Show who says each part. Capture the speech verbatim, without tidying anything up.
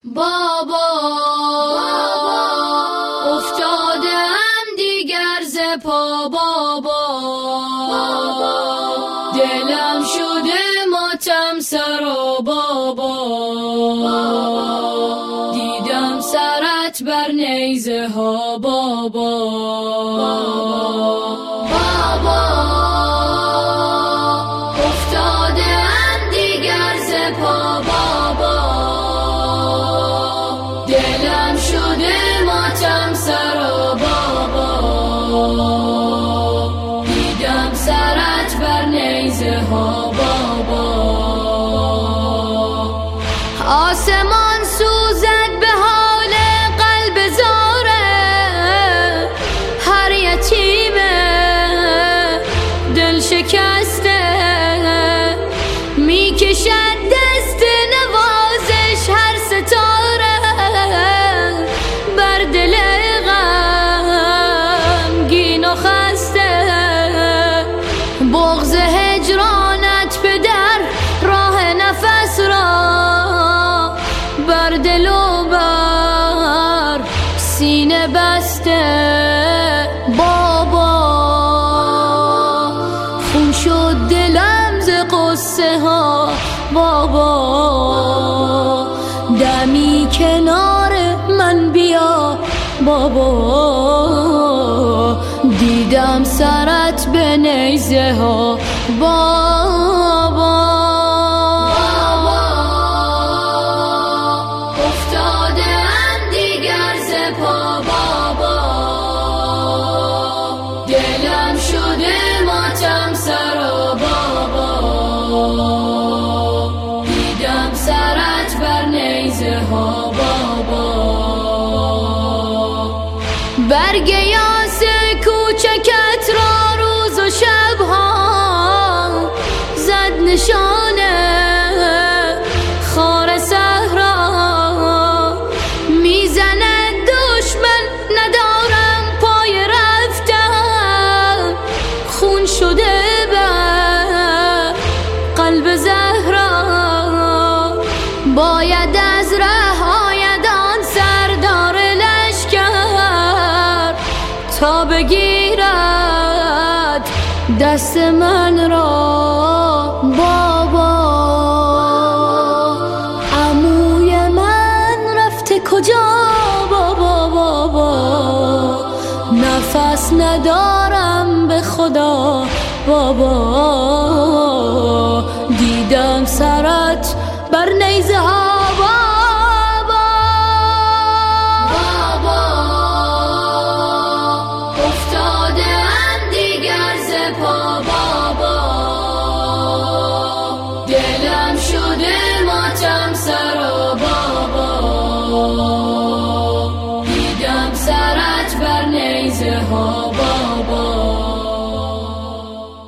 Speaker 1: بابا افتادم دیگر ز پا بابا، دلم شده ماتم سرا بابا، دیدم سرت بر نیزه ها بابا. بابا افتادم دیگر ز پا بابا، دلم شده ماتم سرا بابا، دیدم سرت بر نیزه ها بابا. آسمان سوزد به حال قلب زاره، هر یتیم دل شکسته میکشد دست نوازش هر ستاره بر دل غمگین و خسته. بغض هجرانت به در راه نفس را بر دل و بر سینه بسته. بابا خون شد دلم ز قصه ها بابا، دمی کنار من بیا بابا، دیدم سرت به نیزه ها بابا. افتادم دیگر ز پا بابا، دلم شده ماتم سرا بابا، دیدم سرت بر نیزه ها بابا. برگ یاس کوچکت را روز و شبها زد نشانه خار صحرا، میزند دشمن ندارم پای رفتن، خون شده بر قلب زهرا. باید از ره آید آن سردار لشکر تا بگیرد دست من را بابا. عموی من رفته کجا بابا بابا، نفس ندارم به خدا بابا، دیدم سرت بر نیزه ها بابا. بابا افتادم دیگر ز پا بابا، دلم شده ماتم سرا بابا، دیدم سرت بر نیزه ها